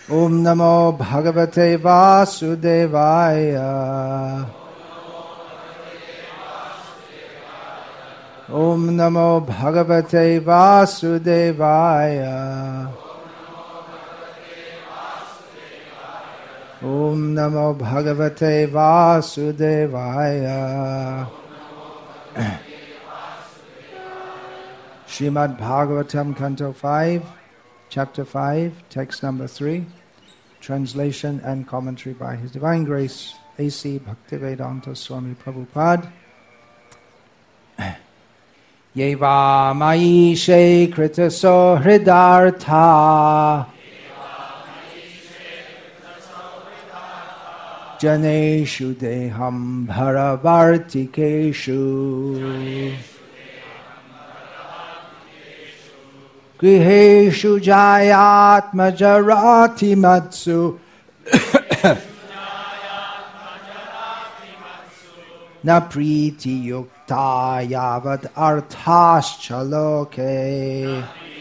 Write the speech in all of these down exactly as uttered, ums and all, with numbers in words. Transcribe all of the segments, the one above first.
Om Namo Bhagavate Vasudevaya. Om Namo Bhagavate Vasudevaya. Om Namo Bhagavate Vasudevaya. Srimad Bhagavatam, Canto five, Chapter five, Text number three, Translation and Commentary by His Divine Grace, A C Bhaktivedanta Swami Prabhupada. Yeva Maishe Krita Sohridartha Janeshu Deham Bharavartikeshu Griheshu Jayatmajarati Matsu Na priti yukta yavad arthascha loke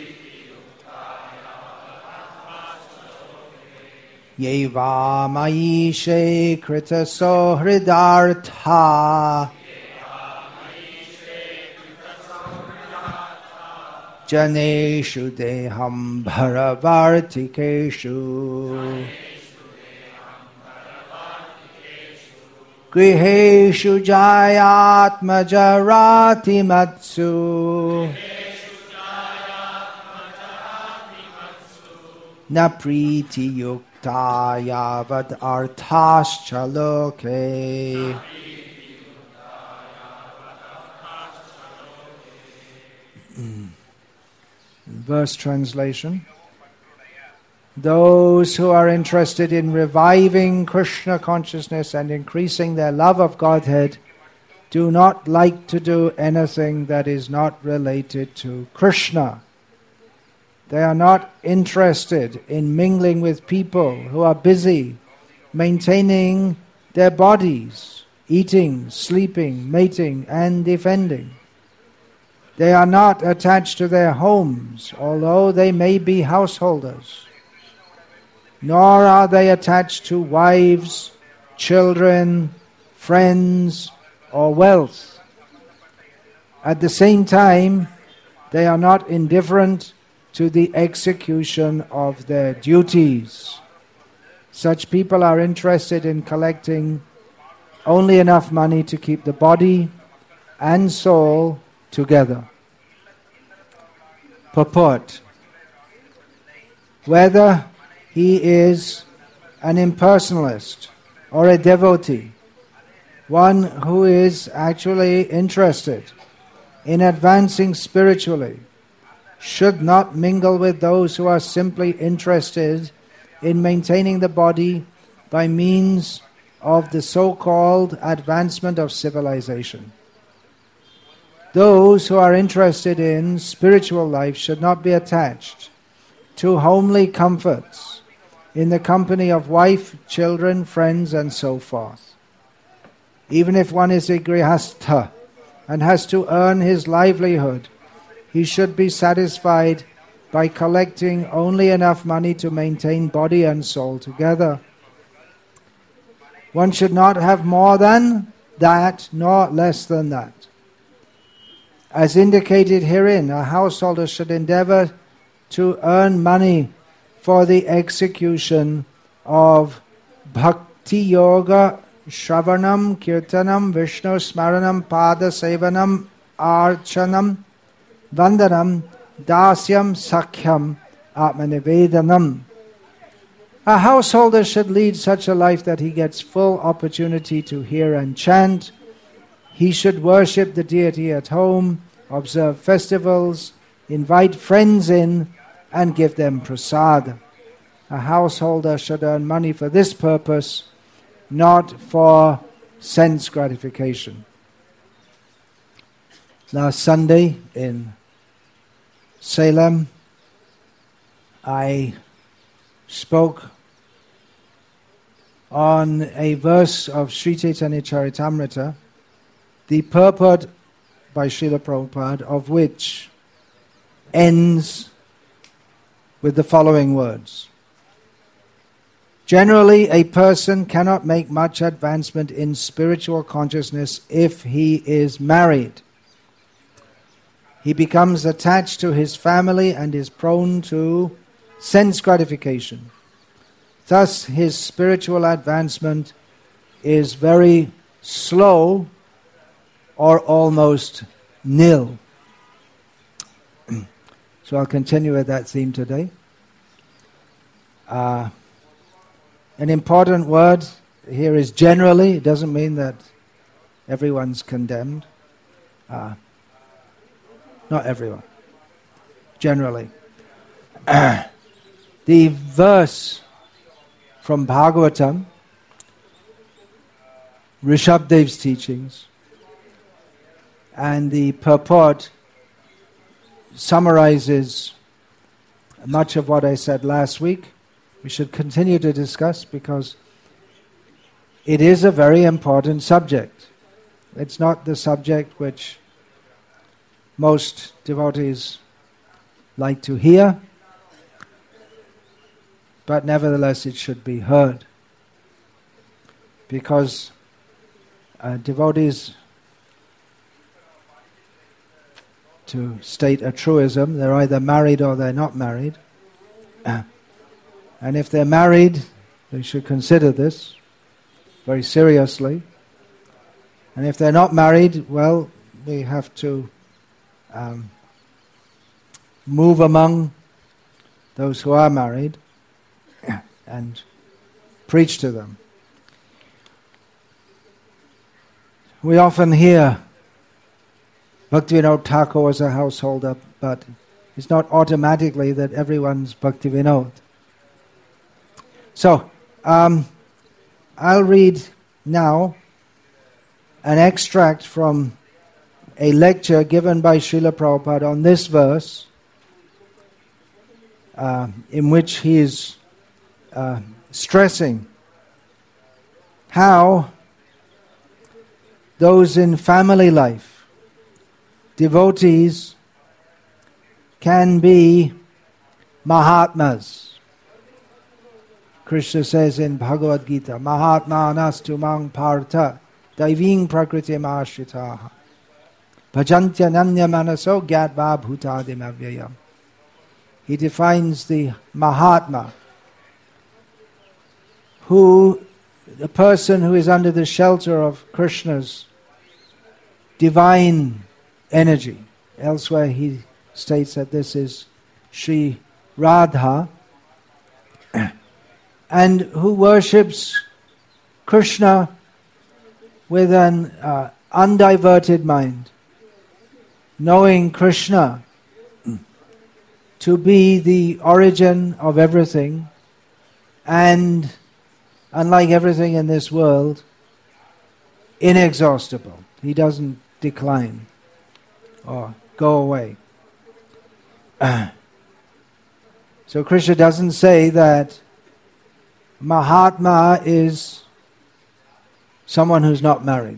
Yeva maishe krita sohridartha Janeshu deham bharavartikeshu Griheshu jayatmajarati matsu Na priti yukta yavad arthascha loke. Verse translation. Those who are interested in reviving Krishna consciousness and increasing their love of Godhead do not like to do anything that is not related to Krishna. They are not interested in mingling with people who are busy maintaining their bodies, eating, sleeping, mating, and defending. They are not attached to their homes, although they may be householders. Nor are they attached to wives, children, friends, or wealth. At the same time, they are not indifferent to the execution of their duties. Such people are interested in collecting only enough money to keep the body and soul together. Purport. Whether he is an impersonalist or a devotee, one who is actually interested in advancing spiritually, should not mingle with those who are simply interested in maintaining the body by means of the so-called advancement of civilization. Those who are interested in spiritual life should not be attached to homely comforts in the company of wife, children, friends, and so forth. Even if one is a grihastha and has to earn his livelihood, he should be satisfied by collecting only enough money to maintain body and soul together. One should not have more than that, nor less than that. As indicated herein, a householder should endeavor to earn money for the execution of bhakti yoga, shravanam, kirtanam, Vishnu smaranam, pada sevanam, archanam, vandanam, dasyam, sakhyam, atmanivedanam. A householder should lead such a life that he gets full opportunity to hear and chant. He should worship the deity at home, observe festivals, invite friends in, and give them prasad. A householder should earn money for this purpose, not for sense gratification. Last Sunday in Salem, I spoke on a verse of Sri Chaitanya Charitamrita, the purport by Srila Prabhupada of which ends with the following words. Generally, a person cannot make much advancement in spiritual consciousness if he is married. He becomes attached to his family and is prone to sense gratification. Thus, his spiritual advancement is very slow or almost nil. So I'll continue with that theme today. Uh, an important word here is generally. It doesn't mean that everyone's condemned. Uh, not everyone. Generally. The verse from Bhagavatam, Rishabhadev's teachings, and the purport summarizes much of what I said last week. We should continue to discuss because it is a very important subject. It's not the subject which most devotees like to hear, but nevertheless it should be heard. Because uh, devotees, to state a truism, they're either married or they're not married. And if they're married, they should consider this very seriously. And if they're not married, well, we have to um, move among those who are married and preach to them. We often hear Bhaktivinoda Thakur was a householder, but it's not automatically that everyone's Bhaktivinoda. So, um, I'll read now an extract from a lecture given by Srila Prabhupada on this verse, uh, in which he is uh, stressing how those in family life, devotees, can be Mahatmas. Krishna says in Bhagavad Gita, Mahatma nastu mang partha daiving prakriti ashritaha bhajantya nanya manaso gyatva bhutadim avyayam. He defines the Mahatma, who, the person who is under the shelter of Krishna's divine energy. Elsewhere he states that this is Sri Radha, and who worships Krishna with an uh, undiverted mind, knowing Krishna to be the origin of everything, and unlike everything in this world, inexhaustible. He doesn't decline or go away. Uh, so Krishna doesn't say that Mahatma is someone who's not married.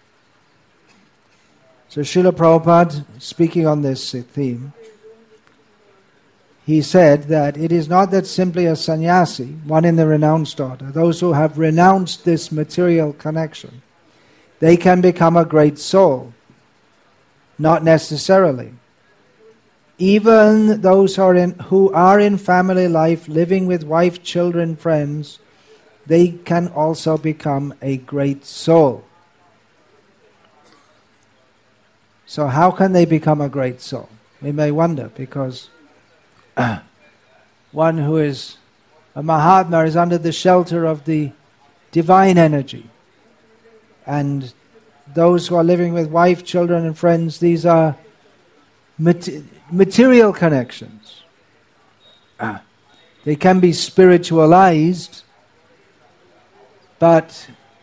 So Srila Prabhupada, speaking on this theme, he said that it is not that simply a sannyasi, one in the renounced order, those who have renounced this material connection, they can become a great soul. Not necessarily. Even those who are in, who are in family life, living with wife, children, friends, they can also become a great soul. So how can they become a great soul? We may wonder, because uh, one who is a Mahatma is under the shelter of the divine energy. And those who are living with wife, children and friends, these are mat- material connections. Uh, they can be spiritualized, but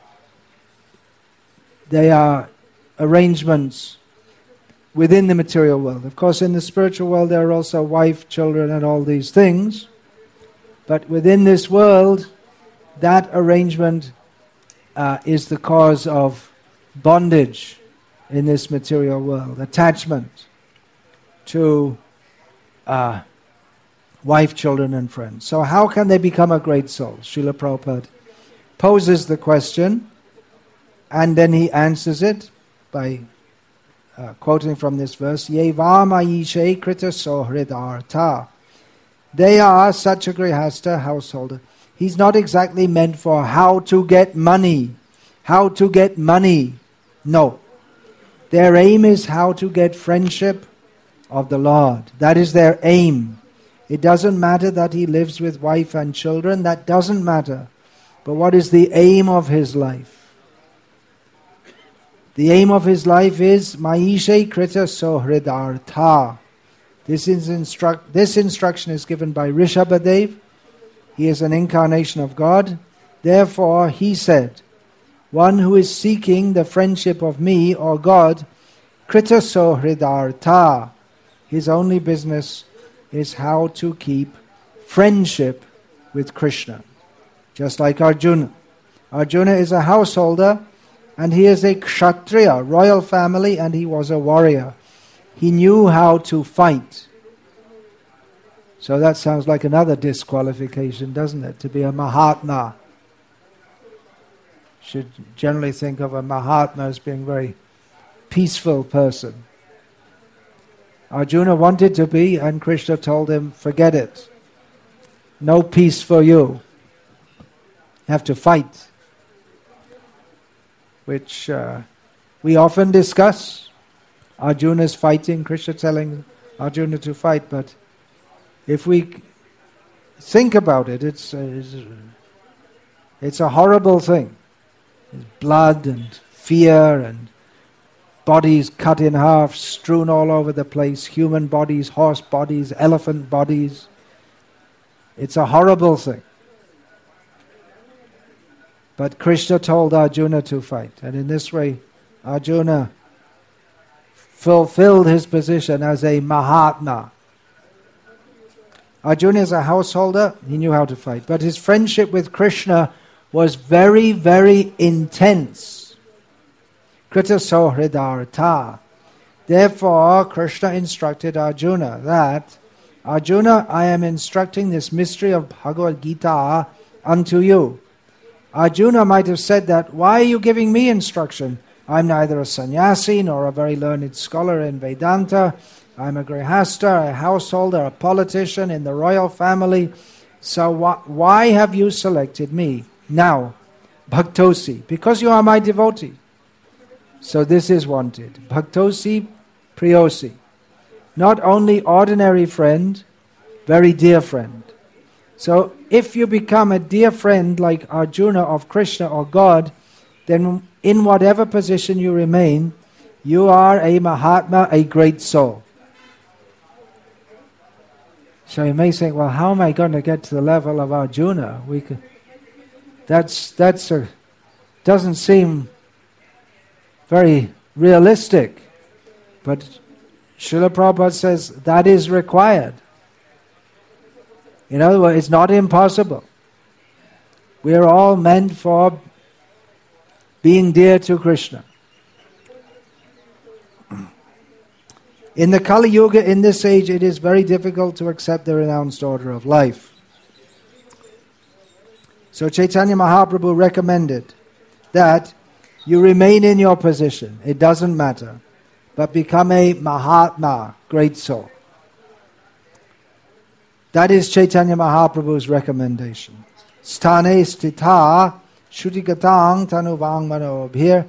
they are arrangements within the material world. Of course, in the spiritual world there are also wife, children and all these things. But within this world, that arrangement uh, is the cause of bondage in this material world, attachment to uh, wife, children and friends. So how can they become a great soul? Srila Prabhupada poses the question and then he answers it by uh, quoting from this verse, Ye Vamayishe Krita Sohridartha. They are such a grihasta householder. He's not exactly meant for how to get money. How to get money. No. Their aim is how to get friendship of the Lord. That is their aim. It doesn't matter that he lives with wife and children. That doesn't matter. But what is the aim of his life? The aim of his life is Maishe Krita Sohridartha. This is instruct. This instruction is given by Rishabhadev. He is an incarnation of God. Therefore, he said, one who is seeking the friendship of me or God, Krita Sohridartha, his only business is how to keep friendship with Krishna. Just like Arjuna. Arjuna is a householder and he is a kshatriya, royal family, and he was a warrior. He knew how to fight. So that sounds like another disqualification, doesn't it? To be a Mahatma. Should generally think of a Mahatma as being a very peaceful person. Arjuna wanted to be, and Krishna told him, forget it. No peace for you. You have to fight. Which uh, we often discuss. Arjuna's fighting, Krishna telling Arjuna to fight, but if we think about it, it's, uh, it's, it's a horrible thing. There's blood and fear and bodies cut in half, strewn all over the place, human bodies, horse bodies, elephant bodies. It's a horrible thing. But Krishna told Arjuna to fight, and in this way Arjuna fulfilled his position as a Mahatma. Arjuna is a householder, he knew how to fight, but his friendship with Krishna was very, very intense. Krita Sohridartha. Therefore, Krishna instructed Arjuna that, Arjuna, I am instructing this mystery of Bhagavad Gita unto you. Arjuna might have said that, why are you giving me instruction? I'm neither a sannyasi nor a very learned scholar in Vedanta. I'm a grihasta, a householder, a politician in the royal family. So wh- why have you selected me? Now, Bhaktosi, because you are my devotee. So this is wanted. Bhaktosi Priyosi. Not only ordinary friend, very dear friend. So if you become a dear friend like Arjuna of Krishna or God, then in whatever position you remain, you are a Mahatma, a great soul. So you may think, well, how am I going to get to the level of Arjuna? We could, that's that's a, doesn't seem very realistic. But Srila Prabhupada says that is required. In other words, it's not impossible. We are all meant for being dear to Krishna. In the Kali Yuga, in this age, it is very difficult to accept the renounced order of life. So Chaitanya Mahaprabhu recommended that you remain in your position. It doesn't matter. But become a Mahatma, great soul. That is Chaitanya Mahaprabhu's recommendation. Sthane stitha shutigatang tanuvang manobhir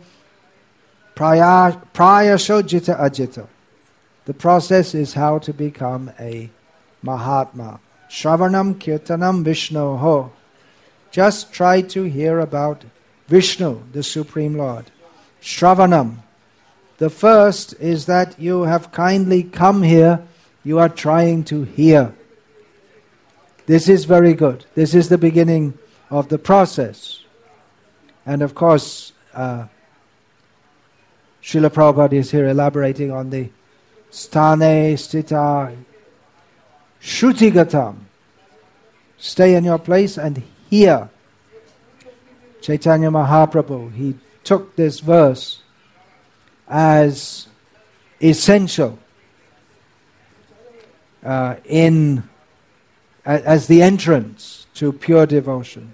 prayasho jita ajita. The process is how to become a Mahatma. Shravanam kirtanam Vishnoho. Just try to hear about Vishnu, the Supreme Lord. Shravanam. The first is that you have kindly come here, you are trying to hear. This is very good. This is the beginning of the process. And of course, uh, Srila Prabhupada is here elaborating on the sthane stita shrutigatam. Stay in your place and hear. Chaitanya Mahaprabhu, he took this verse as essential uh, in as the entrance to pure devotion.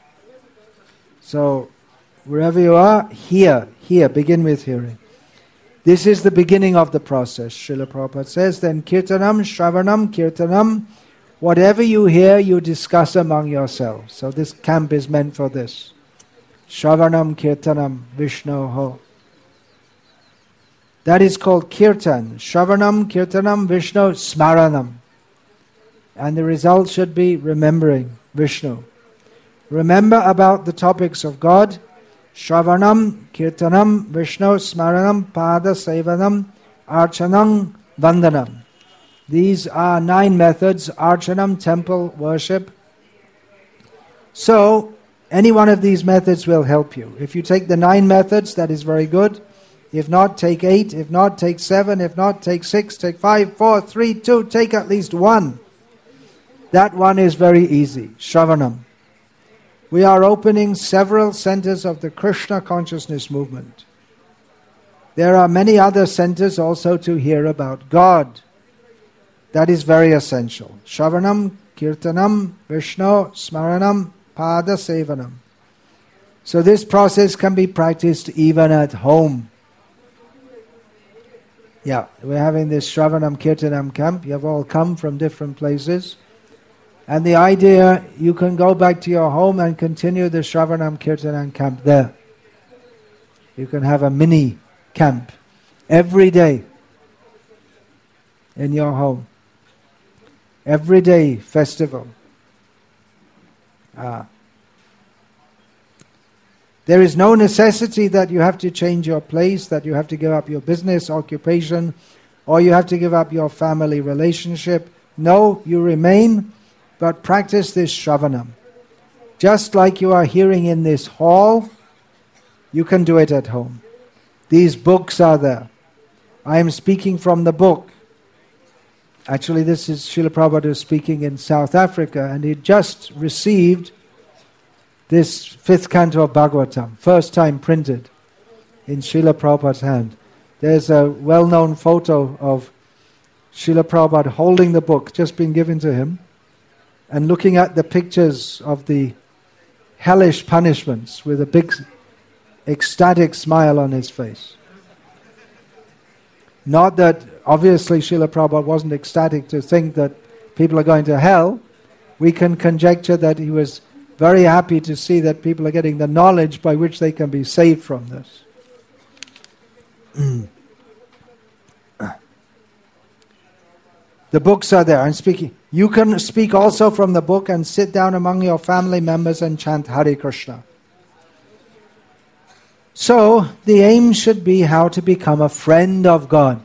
So, wherever you are, hear, hear, begin with hearing. This is the beginning of the process. Srila Prabhupada says, then kirtanam, shravanam, kirtanam, whatever you hear, you discuss among yourselves. So this camp is meant for this. Shravanam, kirtanam, Vishnoho. That is called kirtan. Shravanam, kirtanam, Vishnu, smaranam. And the result should be remembering Vishnu. Remember about the topics of God. Shravanam, kirtanam, Vishnu, smaranam, pada, sevanam, archanam, vandanam. These are nine methods. Archanam, temple worship. So, any one of these methods will help you. If you take the nine methods, that is very good. If not, take eight. If not, take seven. If not, take six. Take five, four, three, two. Take at least one. That one is very easy. Shravanam. We are opening several centers of the Krishna consciousness movement. There are many other centers also to hear about God. That is very essential. Shravanam, kirtanam, Vishnu, smaranam, pada, sevanam. So this process can be practiced even at home. Yeah, we're having this Shravanam Kirtanam camp. You have all come from different places. And the idea, you can go back to your home and continue the Shravanam Kirtanam camp there. You can have a mini camp every day in your home. Every day festival. Ah. There is no necessity that you have to change your place, that you have to give up your business, occupation, or you have to give up your family relationship. No, you remain, but practice this Shravanam. Just like you are hearing in this hall, you can do it at home. These books are there. I am speaking from the book. Actually, this is Srila Prabhupada speaking in South Africa, and he just received this fifth canto of Bhagavatam, first time printed in Srila Prabhupada's hand. There's a well-known photo of Srila Prabhupada holding the book, just been given to him, and looking at the pictures of the hellish punishments with a big ecstatic smile on his face. Not that, obviously, Srila Prabhupada wasn't ecstatic to think that people are going to hell. We can conjecture that he was very happy to see that people are getting the knowledge by which they can be saved from this. The books are there. I'm speaking. You can speak also from the book and sit down among your family members and chant Hare Krishna. So, the aim should be how to become a friend of God.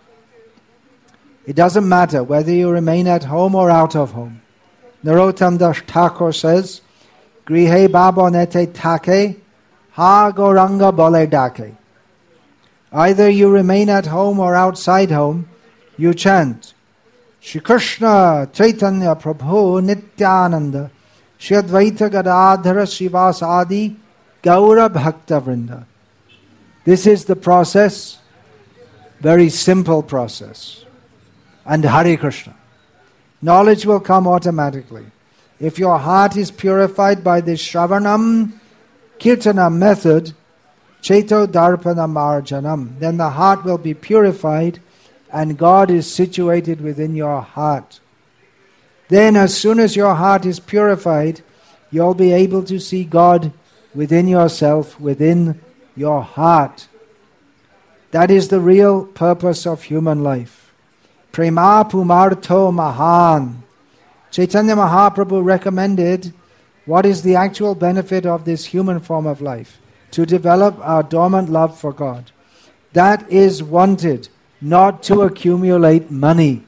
It doesn't matter whether you remain at home or out of home. Narottam Das Thakur says, Grihe babonete take, ha goranga bole dake. Either you remain at home or outside home, you chant Shri Krishna Chaitanya Prabhu Nityananda Shri Advaita Gadadhara Srivas Adi Gaura Bhakta Vrinda. This is the process, very simple process. And Hare Krishna. Knowledge will come automatically. If your heart is purified by this Shravanam Kirtanam method, Cheto Darpana Marjanam, then the heart will be purified and God is situated within your heart. Then as soon as your heart is purified, you'll be able to see God within yourself, within your heart. That is the real purpose of human life. Prema Pumartho Mahan. Chaitanya Mahaprabhu recommended what is the actual benefit of this human form of life. To develop our dormant love for God. That is wanted, not to accumulate money.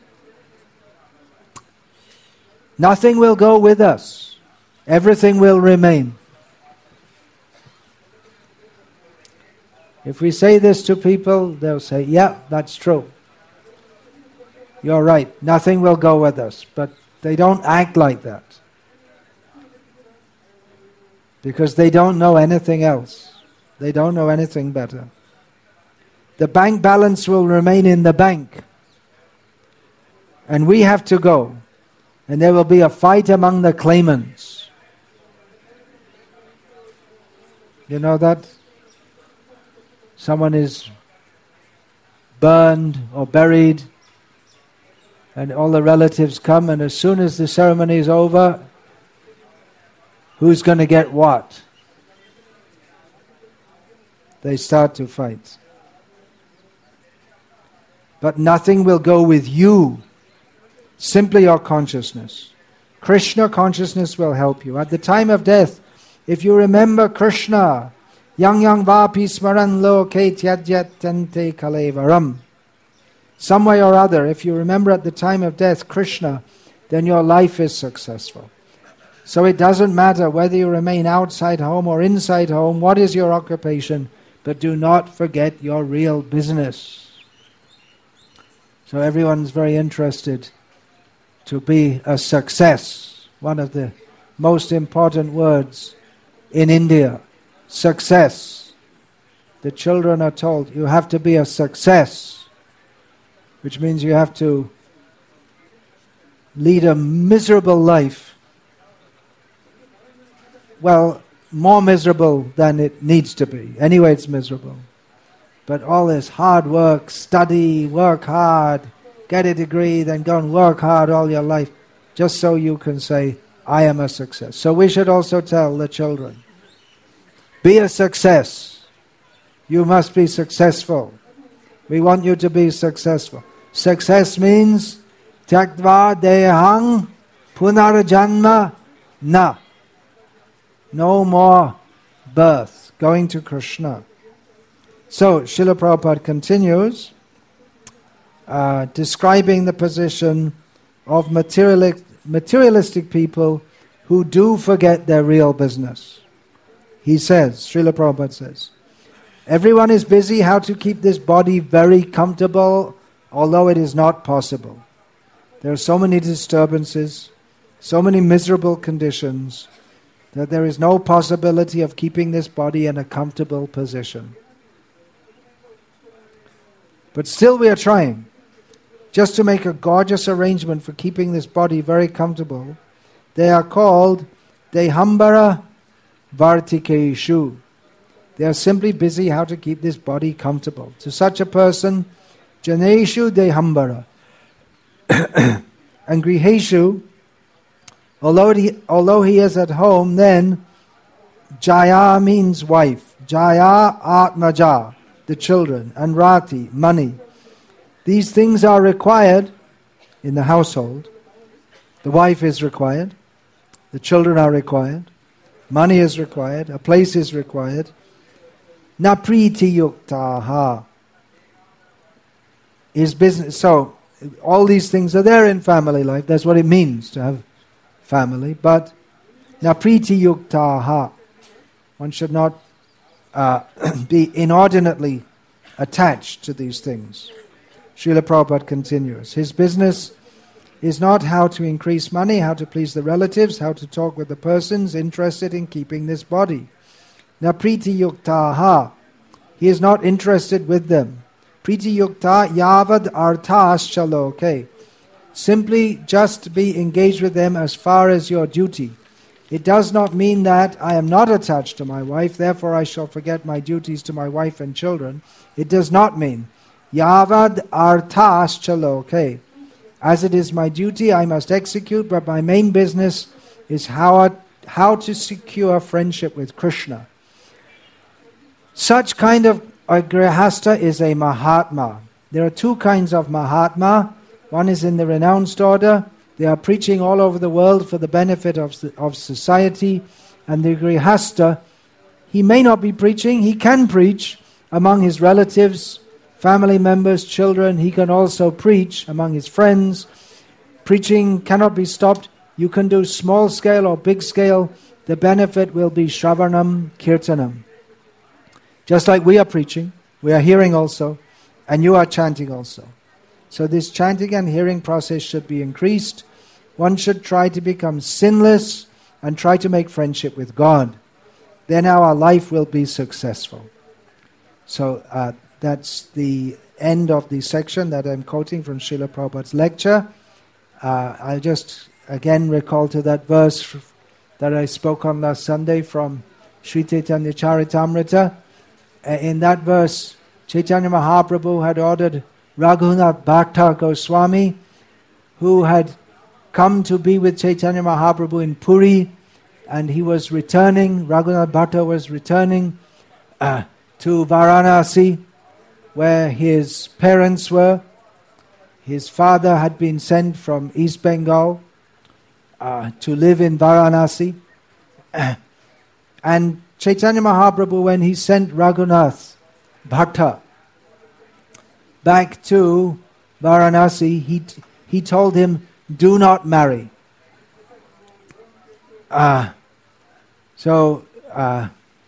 Nothing will go with us. Everything will remain. If we say this to people, they'll say, yeah, that's true. You're right, nothing will go with us. But they don't act like that. Because they don't know anything else. They don't know anything better. The bank balance will remain in the bank. And we have to go. and there will be a fight among the claimants. You know that? Someone is burned or buried, and all the relatives come, and as soon as the ceremony is over, who's going to get what? They start to fight. But nothing will go with you, simply your consciousness. Krishna consciousness will help you. At the time of death, if you remember Krishna, yang yang vapi smaran loke tyadyatante kalevaram. Some way or other, if you remember at the time of death Krishna, then your life is successful. So it doesn't matter whether you remain outside home or inside home, what is your occupation, but do not forget your real business. So everyone's very interested to be a success. One of the most important words in India, success. The children are told, you have to be a success, which means you have to lead a miserable life. Well, more miserable than it needs to be. Anyway, it's miserable. But all this hard work, study, work hard, get a degree, then go and work hard all your life, just so you can say, I am a success. So we should also tell the children, be a success. You must be successful. We want you to be successful. Success means tyaktva dehang punarjanma na. No more birth, going to Krishna. So, Srila Prabhupada continues, uh, describing the position of materialistic, materialistic people who do forget their real business. He says, Srila Prabhupada says, everyone is busy how to keep this body very comfortable, although it is not possible. There are so many disturbances, so many miserable conditions, that there is no possibility of keeping this body in a comfortable position. But still we are trying, just to make a gorgeous arrangement for keeping this body very comfortable. They are called Dehambara Vartikeshu. They are simply busy how to keep this body comfortable. To such a person, Janeshu Dehambara. And Griheshu, although he, although he is at home, then Jaya means wife. Jaya Atmaja, the children, and Rati, money. These things are required in the household. The wife is required. The children are required. Money is required. A place is required. Na priti yuktaha. His business. So, all these things are there in family life. That's what it means to have family. But na priti yuktaha. One should not uh, be inordinately attached to these things. Srila Prabhupada continues. His business is not how to increase money, how to please the relatives, how to talk with the persons interested in keeping this body. Na priti yuktaha. He is not interested with them. Priti yukta yavad artas chaloke. Simply just be engaged with them as far as your duty. It does not mean that I am not attached to my wife, therefore I shall forget my duties to my wife and children. It does not mean yavad artas chaloke. As it is my duty, I must execute, but my main business is how, how to secure friendship with Krishna. Such kind of a grihasta is a Mahatma. There are two kinds of Mahatma. One is in the renounced order. They are preaching all over the world for the benefit of, of society. And the grihasta, he may not be preaching, he can preach among his relatives, family members, children. He can also preach among his friends. Preaching cannot be stopped. You can do small scale or big scale. The benefit will be Shravanam, Kirtanam. Just like we are preaching, we are hearing also, and you are chanting also. So this chanting and hearing process should be increased. One should try to become sinless and try to make friendship with God. Then our life will be successful. So uh, that's the end of the section that I'm quoting from Srila Prabhupada's lecture. Uh, I'll just again recall to that verse that I spoke on last Sunday from Sri Chaitanya Charitamrita. Uh, in that verse, Chaitanya Mahaprabhu had ordered Raghunath Bhatta Goswami, who had come to be with Chaitanya Mahaprabhu in Puri, and he was returning, Raghunath Bhatta was returning uh, to Varanasi, where his parents were. His father had been sent from East Bengal uh, to live in Varanasi. And Chaitanya Mahaprabhu, when he sent Raghunath Bhatta back to Varanasi, he he told him, do not marry. Uh, so uh,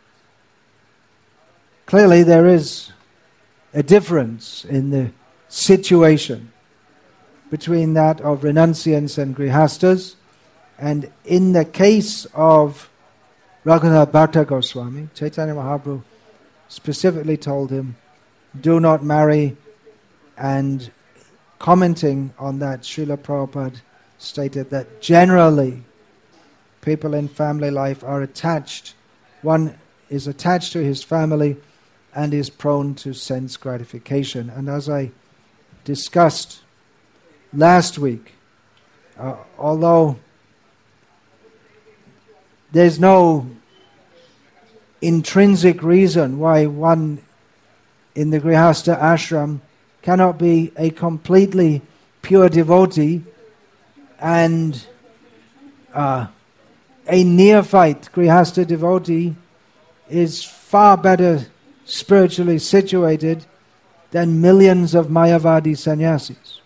clearly there is a difference in the situation between that of renunciants and grihastas. And in the case of Raghunath Bhatta Goswami, Chaitanya Mahaprabhu specifically told him, do not marry. And commenting on that, Srila Prabhupada stated that generally people in family life are attached. One is attached to his family and is prone to sense gratification. And as I discussed last week, uh, although there's no intrinsic reason why one in the Grihastha ashram cannot be a completely pure devotee, and uh, a neophyte Grihastha devotee is far better spiritually situated than millions of Mayavadi sannyasis.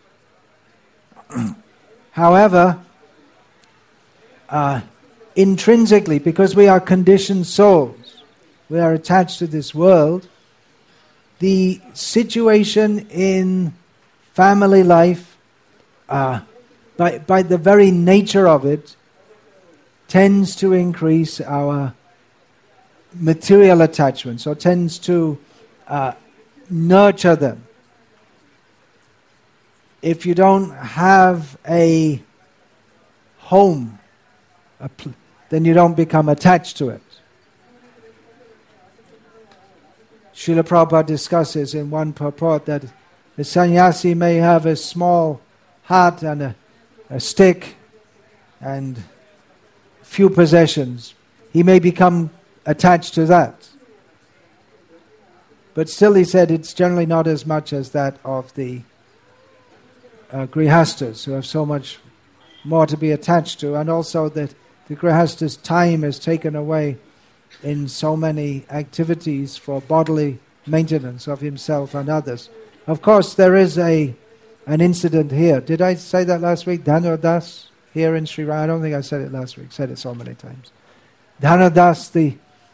However, uh, intrinsically, because we are conditioned souls, we are attached to this world, the situation in family life, uh, by, by the very nature of it, tends to increase our material attachments, or tends to uh, nurture them. If you don't have a home, a pl- then you don't become attached to it. Srila Prabhupada discusses in one purport that the sannyasi may have a small hut and a, a stick and few possessions. He may become attached to that. But still, he said, it's generally not as much as that of the uh, grihastas, who have so much more to be attached to, and also that the grihasta's time is taken away in so many activities for bodily maintenance of himself and others. Of course, there is a an incident here. Did I say that last week? Dhanur Das here in Sri Rama. I don't think I said it last week. Said it so many times. Dhanur Das, the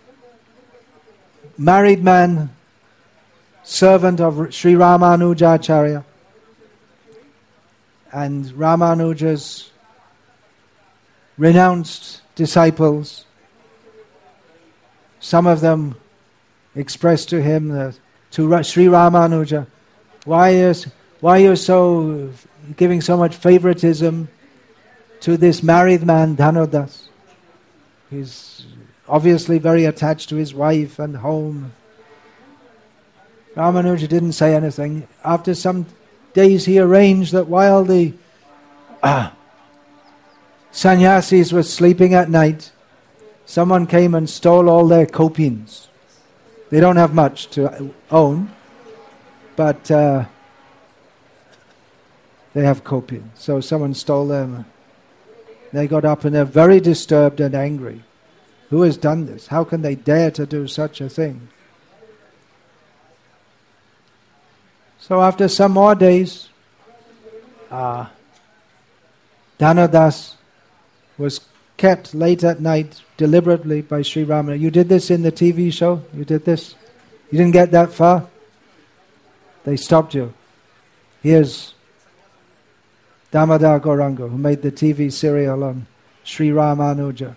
married man, servant of Sri Ramanujacharya, and Ramanuja's renounced disciples. Some of them expressed to him, that, to Sri Ramanuja, why is why you're so giving so much favoritism to this married man, Dhanur Das? He's obviously very attached to his wife and home. Ramanuja didn't say anything. After some days, he arranged that while the uh, sannyasis were sleeping at night, someone came and stole all their kopins. They don't have much to own, but uh, they have kopins. So someone stole them. They got up and they're very disturbed and angry. Who has done this? How can they dare to do such a thing? So after some more days, uh, Dhanur Das was kept late at night deliberately by Sri Ramana. You did this in the T V show? You did this? You didn't get that far? They stopped you. Here's Damodar Gauranga, who made the T V serial on Sri Ramanuja.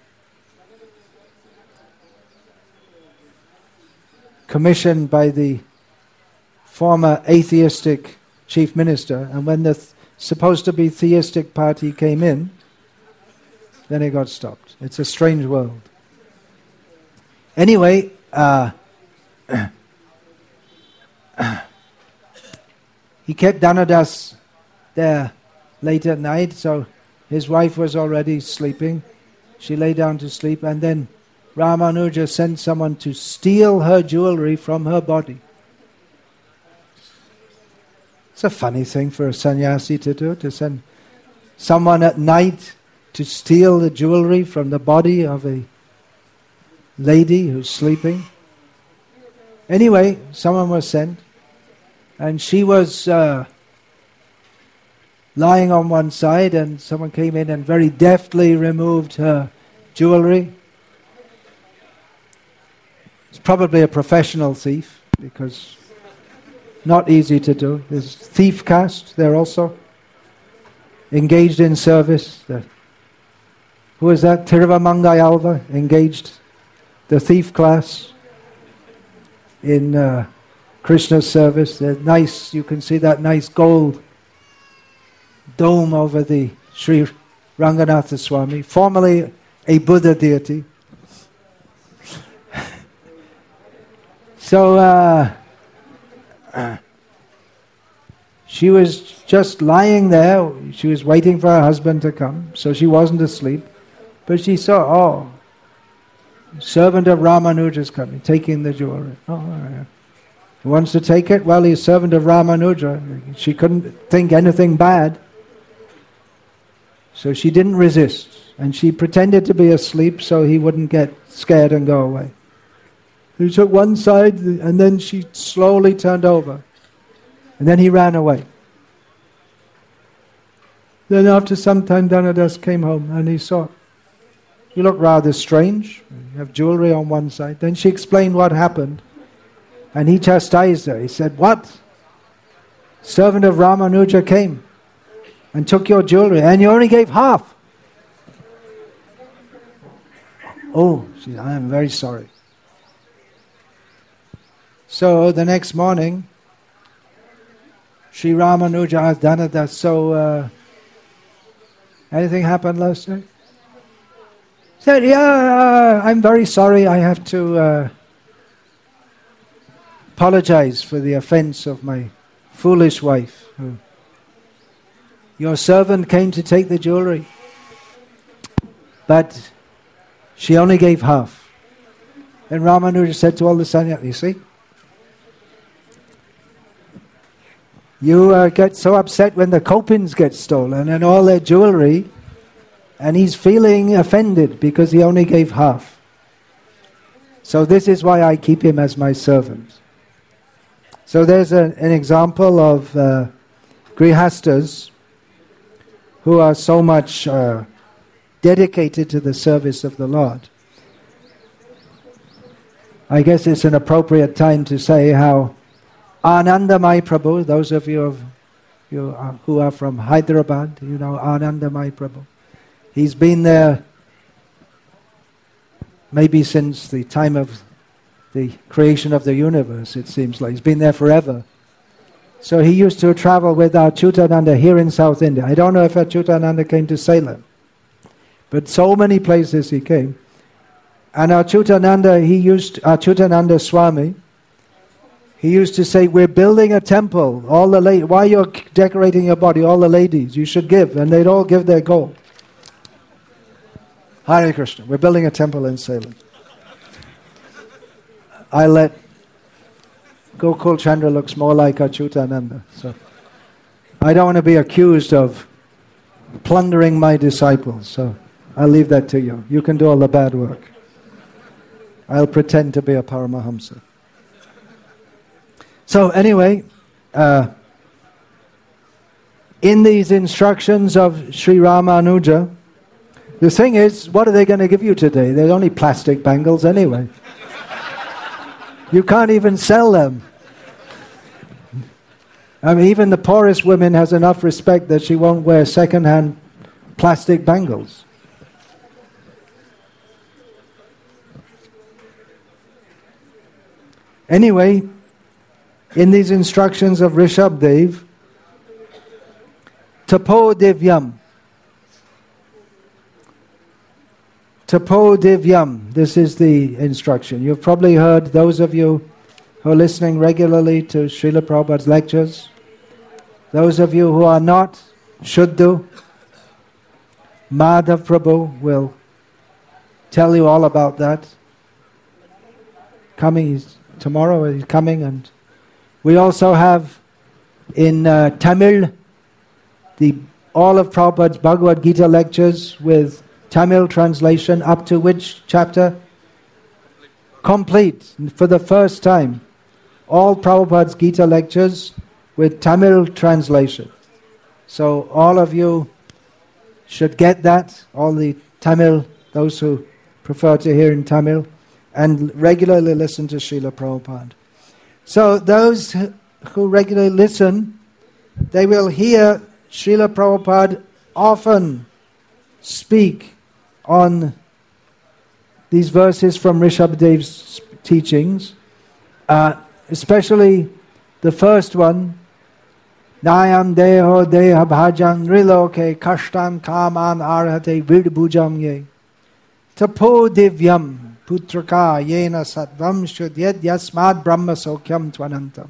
Commissioned by the former atheistic chief minister, and when the th- supposed to be theistic party came in, then it got stopped. It's a strange world. Anyway, uh, he kept Dhanadas there late at night, so his wife was already sleeping. She lay down to sleep, and then Ramanuja sent someone to steal her jewelry from her body. It's a funny thing for a sannyasi to do, to send someone at night to steal the jewelry from the body of a lady who's sleeping. Anyway, someone was sent, and she was uh, lying on one side, and someone came in and very deftly removed her jewelry. It's probably a professional thief, because not easy to do. There's thief caste there also, engaged in service. The, who is that? Tiruvamangayalva engaged the thief class in uh, Krishna's service. They're nice, you can see that nice gold dome over the Sri Ranganatha Swami, formerly a Buddha deity. So uh, uh, she was just lying there. She was waiting for her husband to come, so she wasn't asleep. But she saw, oh, servant of Ramanuja is coming, taking the jewelry. Oh, yeah. He wants to take it? Well, he's servant of Ramanuja. She couldn't think anything bad. So she didn't resist. And she pretended to be asleep so he wouldn't get scared and go away. He took one side, and then she slowly turned over. And then he ran away. Then after some time, Dhanadas came home and he saw, you look rather strange. You have jewelry on one side. Then she explained what happened. And he chastised her. He said, what? Servant of Ramanuja came and took your jewelry, and you only gave half. Oh, she said, I am very sorry. So the next morning, Sri Ramanuja asked Dhanadas, so uh, anything happened last night? He said, yeah, uh, I'm very sorry. I have to uh, apologize for the offense of my foolish wife. Your servant came to take the jewelry, but she only gave half. And Ramanuja said to all the sannyasis, you see, you uh, get so upset when the kopins get stolen and all their jewelry, and he's feeling offended because he only gave half. So this is why I keep him as my servant. So there's a, an example of uh, grihastas who are so much uh, dedicated to the service of the Lord. I guess it's an appropriate time to say how Anandamai Prabhu, those of you, of, you are, who are from Hyderabad, you know Anandamai Prabhu. He's been there maybe since the time of the creation of the universe, it seems like. He's been there forever. So he used to travel with Achyutananda here in South India. I don't know if Achyutananda came to Salem, but so many places he came. And Achyutananda, he used, Achyutananda Swami, he used to say, we're building a temple. All the la- why you're decorating your body? All the ladies, you should give. And they'd all give their gold. Hare Krishna, we're building a temple in Salem. I let Gokul Chandra looks more like Achyutananda. So I don't want to be accused of plundering my disciples. So I'll leave that to you. You can do all the bad work. I'll pretend to be a Paramahamsa. So anyway, uh, in these instructions of Sri Ramanuja, the thing is, what are they going to give you today? They're only plastic bangles anyway. You can't even sell them. I mean, even the poorest woman has enough respect that she won't wear second-hand plastic bangles. Anyway, in these instructions of Rishabdev, Tapo Divyam, Tapo Divyam. This is the instruction. You've probably heard, those of you who are listening regularly to Srila Prabhupada's lectures, those of you who are not, should do. Madhav Prabhu will tell you all about that. Coming, he's, tomorrow he's coming, and we also have in uh, Tamil the all of Prabhupada's Bhagavad Gita lectures with Tamil translation up to which chapter? Complete. For the first time. All Prabhupada's Gita lectures with Tamil translation. So all of you should get that, all the Tamil, those who prefer to hear in Tamil, and regularly listen to Srila Prabhupada. So those who regularly listen, they will hear Srila Prabhupada often speak on these verses from Rishabhdev's teachings, uh, especially the first one, Nayam deho deha bhajan riloke kashtan kaman arhate virbhujam ye tapo divyam putraka yena satvam shudyed yasmad brahma sokyam tvanantam.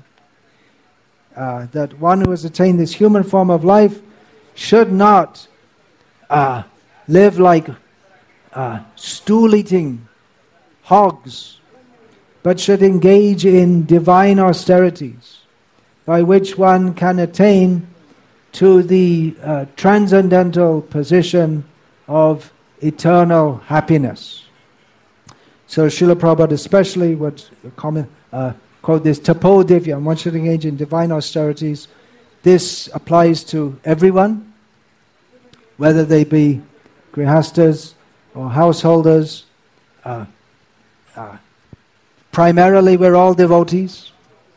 Uh, that one who has attained this human form of life should not uh, live like uh, stool-eating hogs, but should engage in divine austerities, by which one can attain to the uh, transcendental position of eternal happiness. So Srila Prabhupada especially would comment, uh, quote this, Tapo Divya, one should engage in divine austerities. This applies to everyone, whether they be grihastas or householders. Uh, uh, primarily we're all devotees.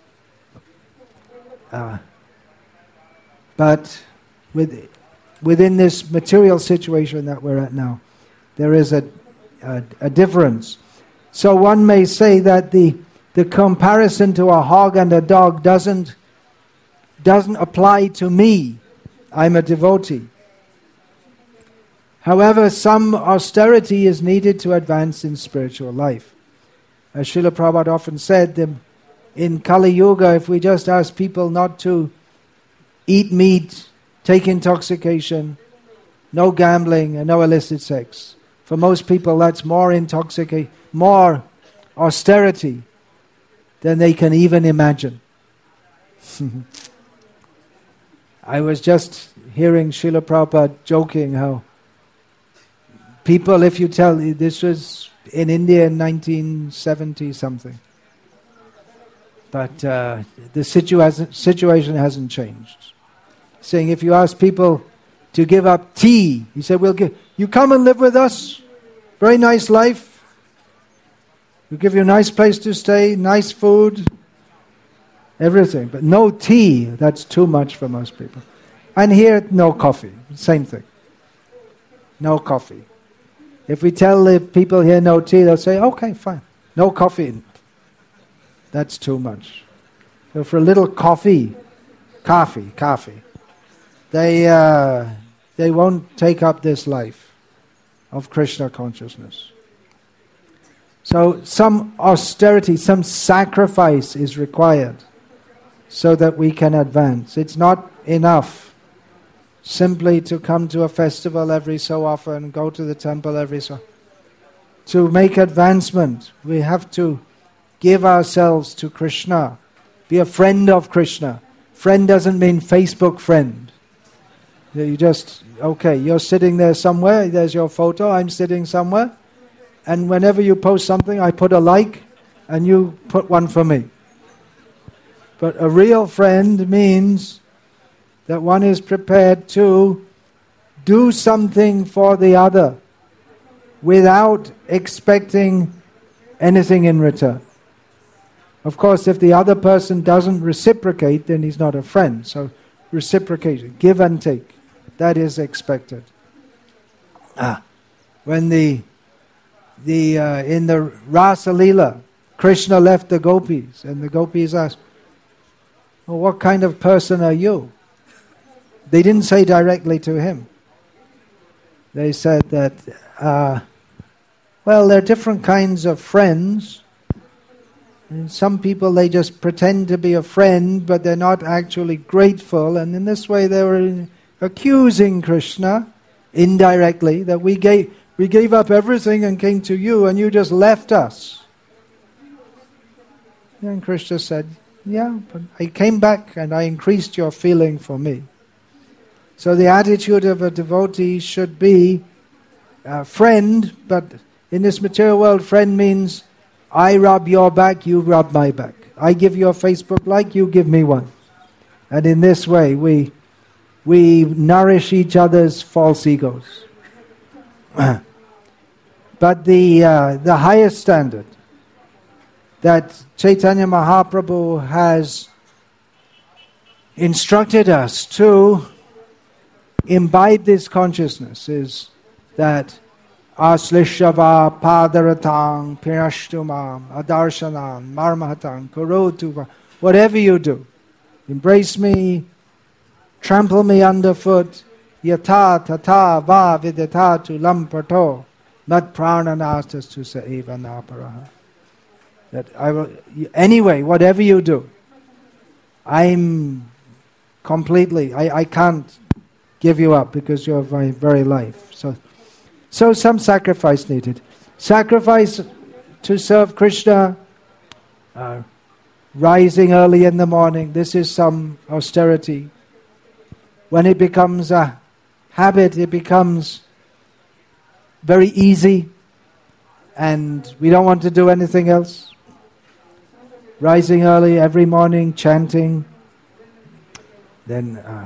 Uh, but with, within this material situation that we're at now, there is a, a, a difference. So one may say that the the comparison to a hog and a dog doesn't doesn't apply to me. I'm a devotee. However, some austerity is needed to advance in spiritual life. As Srila Prabhupada often said, the in Kali Yuga, if we just ask people not to eat meat, take intoxication, no gambling and no illicit sex, for most people that's more intoxicate, more austerity than they can even imagine. I was just hearing Srila Prabhupada joking how people, if you tell, this was in India in nineteen seventy something. But uh, the situa- situation hasn't changed. Saying if you ask people to give up tea, he said, "We'll give you come and live with us. Very nice life. We'll give you a nice place to stay, nice food, everything. But no tea, that's too much for most people. And here, no coffee. Same thing. No coffee. If we tell the people here no tea, they'll say, okay, fine. No coffee. That's too much. So for a little coffee, coffee, coffee, they uh, they won't take up this life of Krishna consciousness. So some austerity, some sacrifice is required so that we can advance. It's not enough simply to come to a festival every so often, go to the temple every so often. To make advancement, we have to give ourselves to Krishna. Be a friend of Krishna. Friend doesn't mean Facebook friend. You just, okay, you're sitting there somewhere, there's your photo, I'm sitting somewhere, and whenever you post something, I put a like, and you put one for me. But a real friend means that one is prepared to do something for the other without expecting anything in return. Of course, if the other person doesn't reciprocate, then he's not a friend. So reciprocation, give and take, that is expected. Ah, when the the uh, in the Rasa Leela, Krishna left the gopis, and the gopis asked, "Well, what kind of person are you?" They didn't say directly to him. They said that uh, Well, there are different kinds of friends. And some people, they just pretend to be a friend, but they're not actually grateful. And in this way, they were accusing Krishna indirectly that we gave, we gave up everything and came to you, and you just left us. And Krishna said, yeah, but I came back and I increased your feeling for me. So the attitude of a devotee should be a friend, but in this material world, friend means I rub your back, you rub my back. I give you a Facebook like, you give me one. And in this way, we we nourish each other's false egos. But the uh, the highest standard that Chaitanya Mahaprabhu has instructed us to imbibe this consciousness is that Aslishava padaratang pirashtumam adarshanam marmahatang kurotuva. Whatever you do, embrace me, trample me underfoot, yata tata va vidata tu lampato mat prananastas tu sa eva naparaha. That I will, anyway, whatever you do, I'm completely, I, I can't give you up because you're my very life. So, so some sacrifice needed. Sacrifice to serve Krishna, uh, rising early in the morning, this is some austerity. When it becomes a habit, it becomes very easy and we don't want to do anything else. Rising early every morning, chanting. Then uh,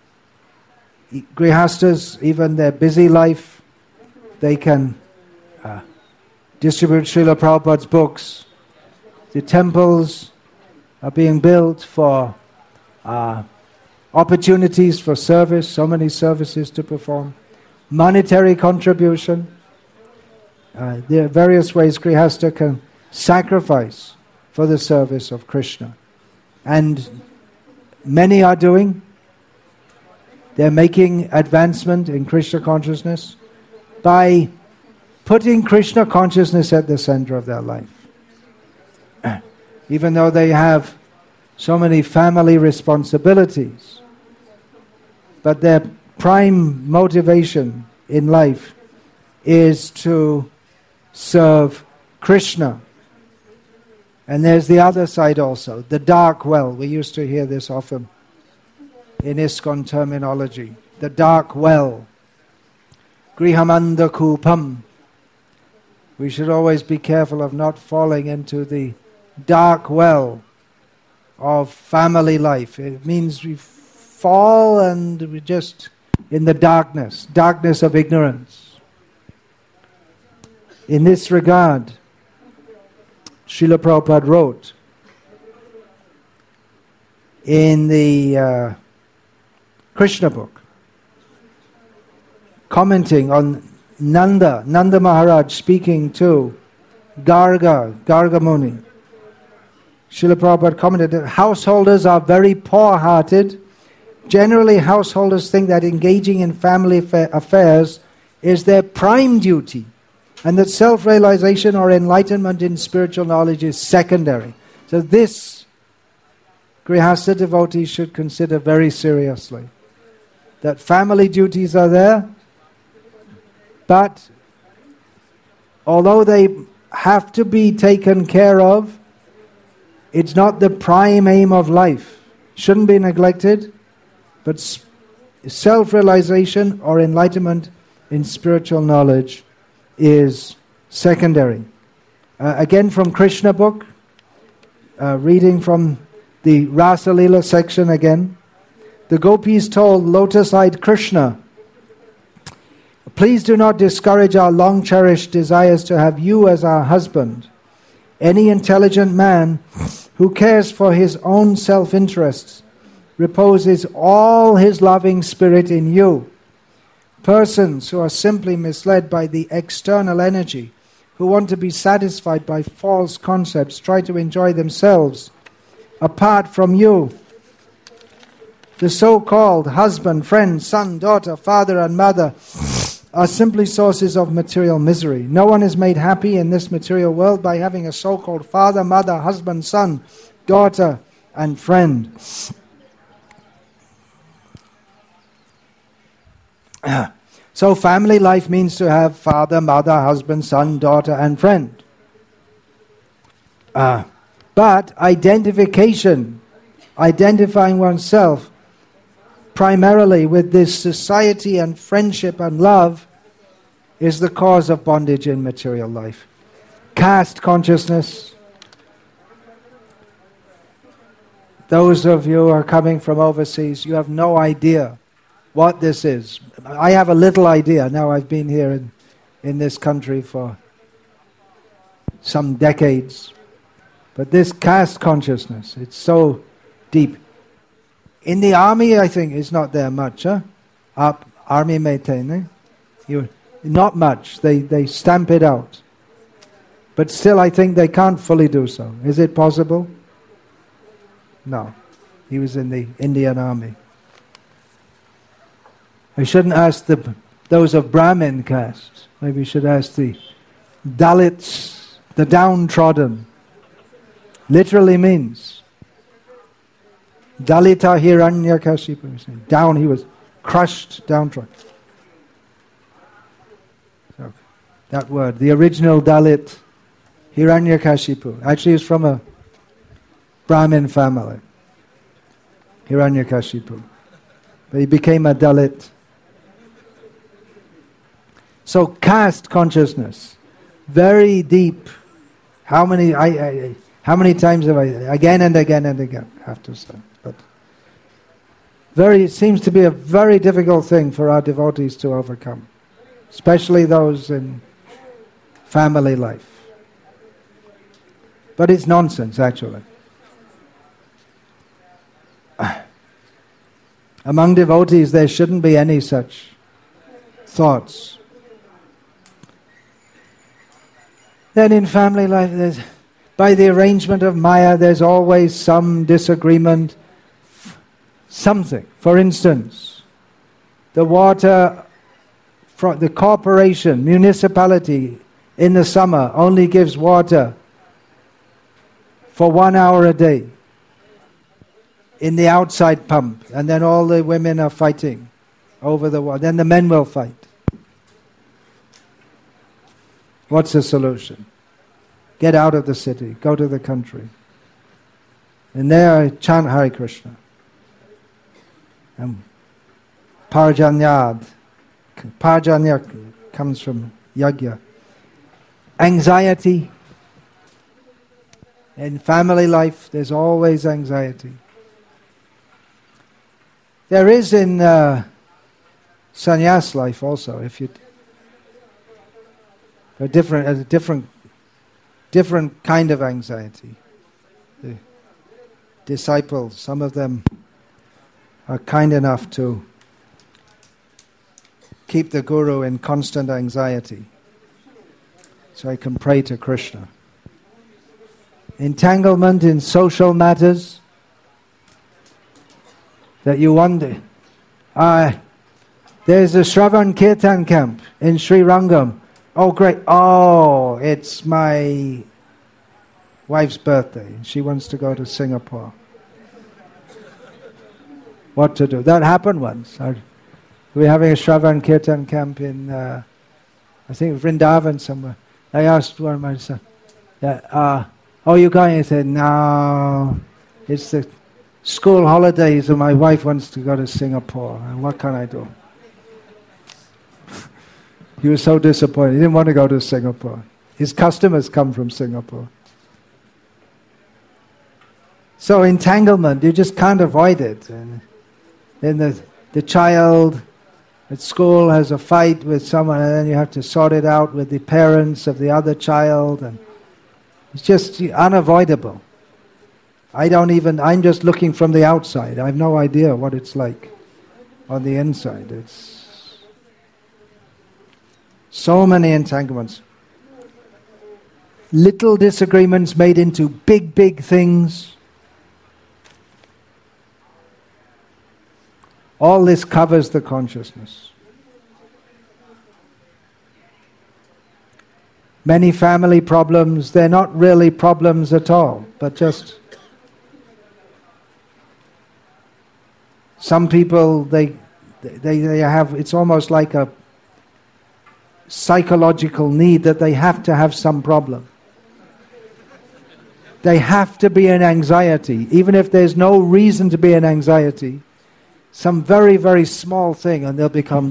Grihastas, even their busy life, they can uh, distribute Srila Prabhupada's books. The temples are being built for uh, opportunities for service, so many services to perform. Monetary contribution. Uh, there are various ways Grihasta can sacrifice for the service of Krishna. And many are doing. They're making advancement in Krishna consciousness by putting Krishna consciousness at the center of their life. Even though they have so many family responsibilities, but their prime motivation in life is to serve Krishna. And there's the other side also, the dark well. We used to hear this often in ISKCON terminology. The dark well. Grihamanda kupam. We should always be careful of not falling into the dark well of family life. It means we fall and we just in the darkness, darkness of ignorance. In this regard, Srila Prabhupada wrote in the uh, Krishna book, commenting on Nanda, Nanda Maharaj speaking to Garga, Garga Muni. Srila Prabhupada commented that householders are very poor-hearted. Generally, householders think that engaging in family affairs is their prime duty, and that self-realization or enlightenment in spiritual knowledge is secondary. So this Grihastha devotees should consider very seriously. That family duties are there, but although they have to be taken care of, it's not the prime aim of life. Shouldn't be neglected, but self-realization or enlightenment in spiritual knowledge is secondary. Uh, again from Krishna book, uh, reading from the Rasa Leela section again. The gopis told lotus-eyed Krishna, "Please do not discourage our long-cherished desires to have you as our husband. Any intelligent man who cares for his own self-interests reposes all his loving spirit in you. Persons who are simply misled by the external energy, who want to be satisfied by false concepts, try to enjoy themselves apart from you. The so-called husband, friend, son, daughter, father and mother are simply sources of material misery. No one is made happy in this material world by having a so-called father, mother, husband, son, daughter, and friend. So family life means to have father, mother, husband, son, daughter, and friend. Uh, but identification, identifying oneself primarily with this society and friendship and love is the cause of bondage in material life. Caste consciousness. Those of you who are coming from overseas, you have no idea what this is. I have a little idea. Now I've been here in, in this country for some decades. But this caste consciousness, it's so deep. In the army, I think, it's not there much. Huh? Up, army maintain, you not much. They they stamp it out. But still, I think they can't fully do so. Is it possible? No. He was in the Indian army. I shouldn't ask the those of Brahmin caste. Maybe we should ask the Dalits, the downtrodden. Literally means Dalita Hiranyakashipu. Down, he was crushed, downtrodden. So, that word, the original Dalit, Hiranyakashipu. Actually, he's from a Brahmin family. Hiranyakashipu. But he became a Dalit. So, caste consciousness, very deep. How many, I, I, how many times have I, again and again and again, I have to say. But very, it seems to be a very difficult thing for our devotees to overcome, especially those in family life. But it's nonsense, actually. Among devotees, there shouldn't be any such thoughts. Then in family life, there's, by the arrangement of Maya, there's always some disagreement, something. For instance, the water, from the corporation, municipality, in the summer only gives water for one hour a day in the outside pump, and then all the women are fighting over the water. Then the men will fight. What's the solution? Get out of the city, go to the country. And there I chant Hare Krishna. And Parjanyad. Parjanya comes from yajna. Anxiety. In family life, there's always anxiety. There is in uh, sannyas life also, if you a different, a different, different kind of anxiety. The disciples, some of them are kind enough to keep the guru in constant anxiety, so I can pray to Krishna. Entanglement in social matters, that you wonder. Uh, there's a Shravan Kirtan camp in Sri Rangam. Oh, great. Oh, it's my wife's birthday. She wants to go to Singapore. What to do? That happened once. We're having a Shravan Kirtan camp in, uh, I think, Vrindavan somewhere. I asked one of my sons, yeah, uh, oh, you going? He said, no, it's the school holidays and my wife wants to go to Singapore. And what can I do? He was so disappointed. He didn't want to go to Singapore. His customers come from Singapore. So entanglement, you just can't avoid it. And then the, the child at school has a fight with someone, and then you have to sort it out with the parents of the other child. And it's just unavoidable. I don't even, I'm just looking from the outside. I have no idea what it's like on the inside. It's so many entanglements. Little disagreements made into big, big things. All this covers the consciousness. Many family problems, they're not really problems at all, but just some people, they, they, they have, it's almost like a psychological need that they have to have some problem. They have to be in anxiety, even if there's no reason to be in anxiety. Some very, very small thing, and they'll become...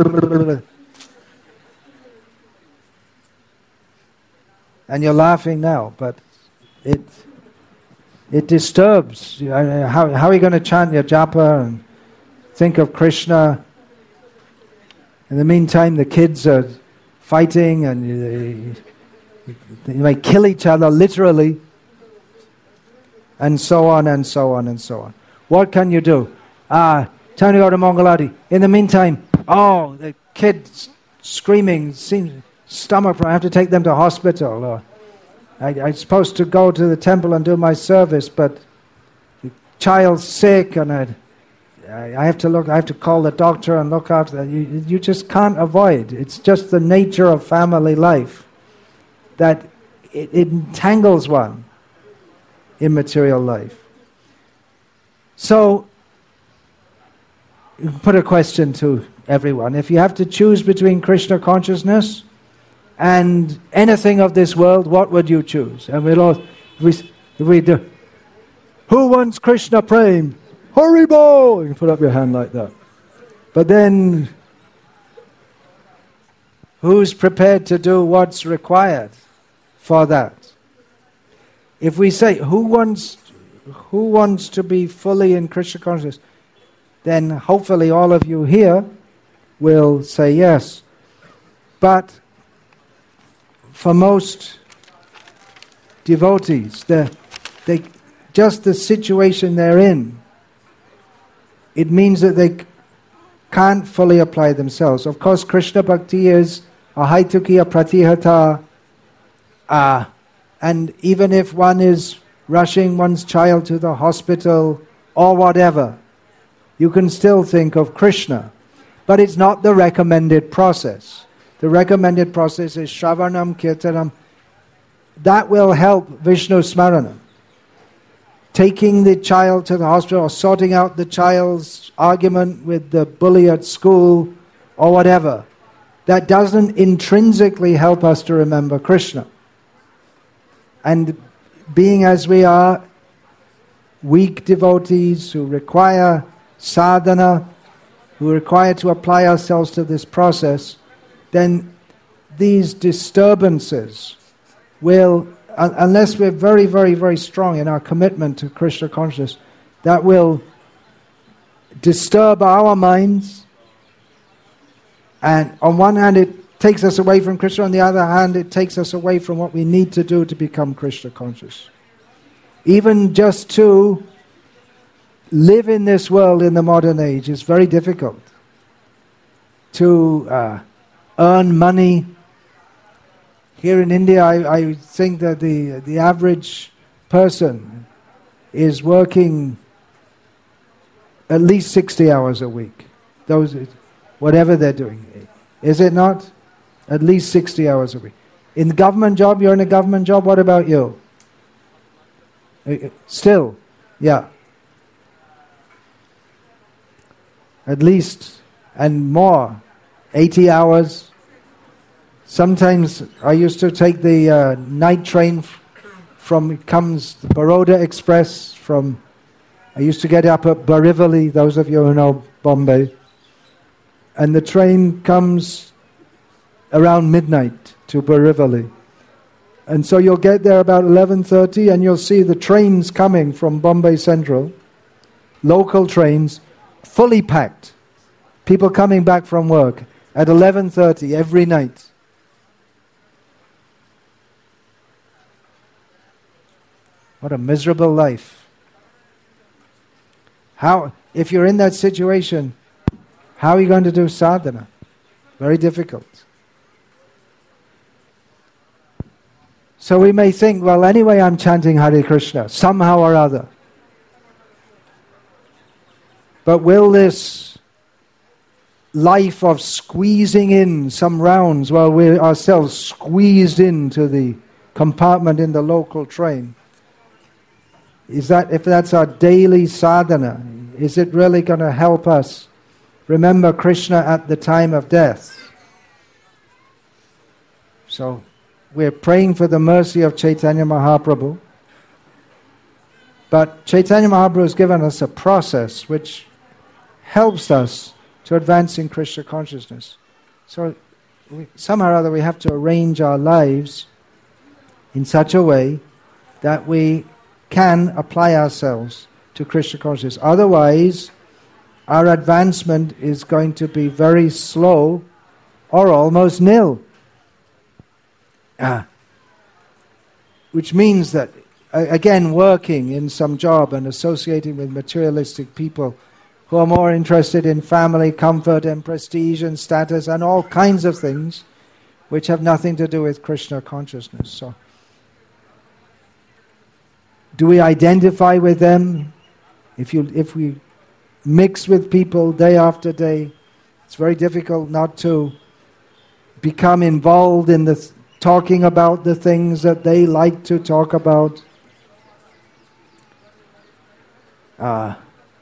And you're laughing now, but it it disturbs. How, how are you going to chant your japa and think of Krishna? In the meantime, the kids are fighting, and you, they may kill each other, literally. And so on, and so on, and so on. What can you do? Ah, time to go to Mangalati. In the meantime, oh, the kid's screaming, seems stomach problem. I have to take them to hospital. Or I, I'm supposed to go to the temple and do my service, but the child's sick, and I, I have to look. I have to call the doctor and look after that. You, you just can't avoid. It's just the nature of family life that it, it entangles one in material life. So, put a question to everyone. If you have to choose between Krishna consciousness and anything of this world, what would you choose? And we'll all, if we, if we do, who wants Krishna Prem? Haribol! You can put up your hand like that. But then, who's prepared to do what's required for that? If we say, who wants who wants to be fully in Krishna consciousness, then hopefully all of you here will say yes. But for most devotees, the, they, just the situation they're in, it means that they can't fully apply themselves. Of course, Krishna Bhakti is ahaitukiya pratihata, uh, and even if one is rushing one's child to the hospital or whatever, you can still think of Krishna. But it's not the recommended process. The recommended process is Shravanam Kirtanam. That will help Vishnu Smarana. Taking the child to the hospital or sorting out the child's argument with the bully at school or whatever. That doesn't intrinsically help us to remember Krishna. And being as we are, weak devotees who require sadhana, who require to apply ourselves to this process, then these disturbances will, un- unless we're very, very, very strong in our commitment to Krishna consciousness, that will disturb our minds. And on one hand, it takes us away from Krishna. On the other hand, it takes us away from what we need to do to become Krishna conscious. Even just to live in this world in the modern age is very difficult. To uh, earn money. Here in India, I, I think that the the average person is working at least sixty hours a week. Those, whatever they're doing, is it not? At least sixty hours a week. In the government job, you're in a government job. What about you? Still, yeah. At least, and more, eighty hours. Sometimes I used to take the uh, night train f- from, it comes the Baroda Express from, I used to get up at Borivali, those of you who know Bombay. And the train comes around midnight to Borivali. And so you'll get there about eleven thirty and you'll see the trains coming from Bombay Central, local trains, fully packed. People coming back from work at eleven thirty every night. What a miserable life. How, if you're in that situation, how are you going to do sadhana? Very difficult. So we may think, well, anyway, I'm chanting Hare Krishna, somehow or other. But will this life of squeezing in some rounds while we're ourselves squeezed into the compartment in the local train, is that, if that's our daily sadhana, is it really going to help us remember Krishna at the time of death? So we're praying for the mercy of Chaitanya Mahaprabhu, but Chaitanya Mahaprabhu has given us a process which helps us to advance in Krishna consciousness. So we, somehow or other we have to arrange our lives in such a way that we can apply ourselves to Krishna consciousness. Otherwise, our advancement is going to be very slow or almost nil. Ah. Which means that, again, working in some job and associating with materialistic people who are more interested in family, comfort and prestige and status and all kinds of things which have nothing to do with Krishna consciousness. So, do we identify with them? If you, if we mix with people day after day, it's very difficult not to become involved in the th- talking about the things that they like to talk about. Uh,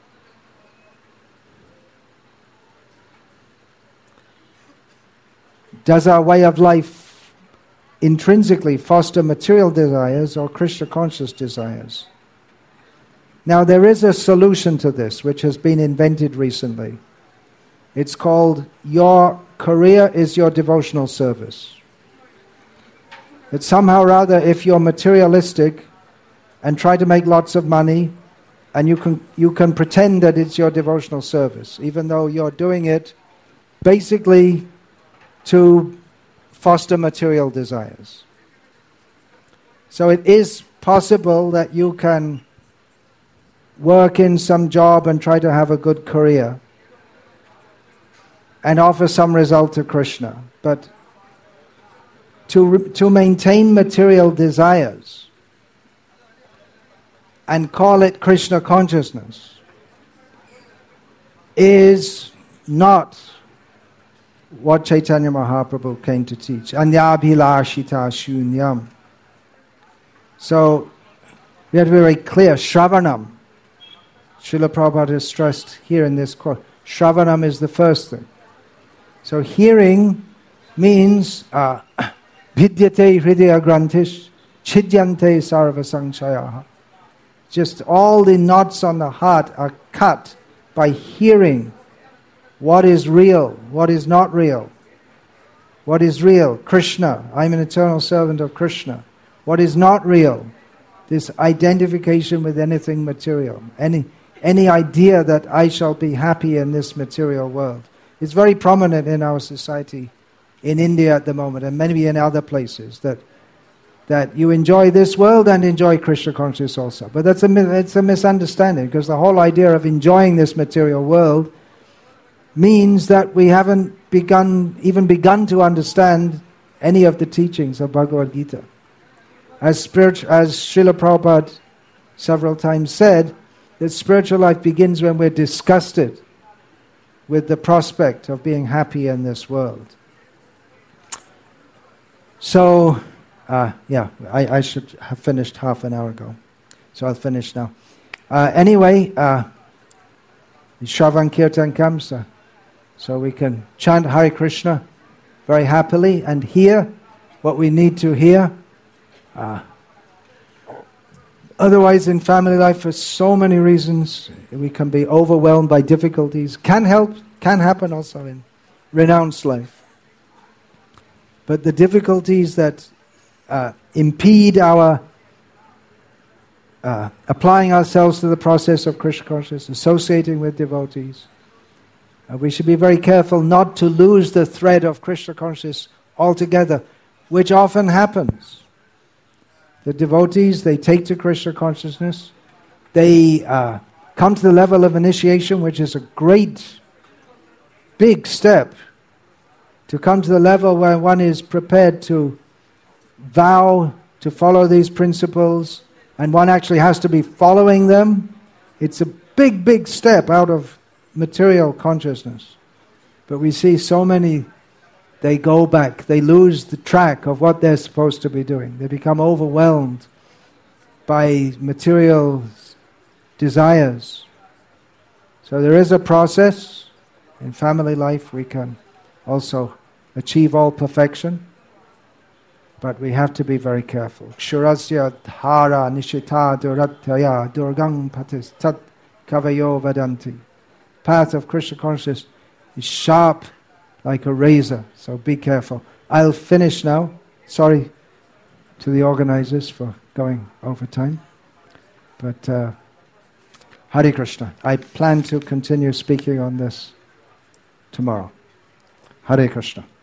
does our way of life intrinsically foster material desires or Krishna conscious desires? Now there is a solution to this which has been invented recently. It's called your career is your devotional service. That somehow or other, if you're materialistic and try to make lots of money, and you can you can pretend that it's your devotional service, even though you're doing it basically to foster material desires. So it is possible that you can work in some job and try to have a good career and offer some result to Krishna. But to, to maintain material desires and call it Krishna consciousness is not what Chaitanya Mahaprabhu came to teach. Anyabhilashita shunyam. So we have to be very clear. Shravanam. Srila Prabhupada has stressed here in this quote. Shravanam is the first thing. So hearing means uh, vidyate hridaya grantish chidyante sarva sanchayaha. Just all the knots on the heart are cut by hearing what is real, what is not real. What is real? Krishna. I'm an eternal servant of Krishna. What is not real? This identification with anything material. Any any idea that I shall be happy in this material world. It's very prominent in our society in India at the moment and maybe in other places that that you enjoy this world and enjoy Krishna consciousness also. But that's a, it's a misunderstanding, because the whole idea of enjoying this material world means that we haven't begun, even begun to understand any of the teachings of Bhagavad Gita. As, spirit, as Srila Prabhupada several times said, that spiritual life begins when we're disgusted with the prospect of being happy in this world. So, uh, yeah, I, I should have finished half an hour ago. So I'll finish now. Uh, anyway, uh, Shravan Kirtan comes, uh, so we can chant Hare Krishna very happily and hear what we need to hear. Uh, otherwise, in family life, for so many reasons, we can be overwhelmed by difficulties. Can help, can happen also in renounced life. But the difficulties that uh, impede our uh, applying ourselves to the process of Krishna consciousness, associating with devotees, uh, we should be very careful not to lose the thread of Krishna consciousness altogether, which often happens. The devotees, they take to Krishna consciousness, they uh, come to the level of initiation, which is a great, big step, to come to the level where one is prepared to vow to follow these principles, and one actually has to be following them. It's a big, big step out of material consciousness. But we see so many, they go back, they lose the track of what they're supposed to be doing. They become overwhelmed by material desires. So there is a process. In family life we can also achieve all perfection, but we have to be very careful. Kshurasya dhara nishita duratyaya durgang patis tat kavayo vadanti. Path of Krishna consciousness is sharp like a razor, so be careful. I'll finish now. Sorry to the organizers for going over time. But uh, Hare Krishna. I plan to continue speaking on this tomorrow. Hare Krishna.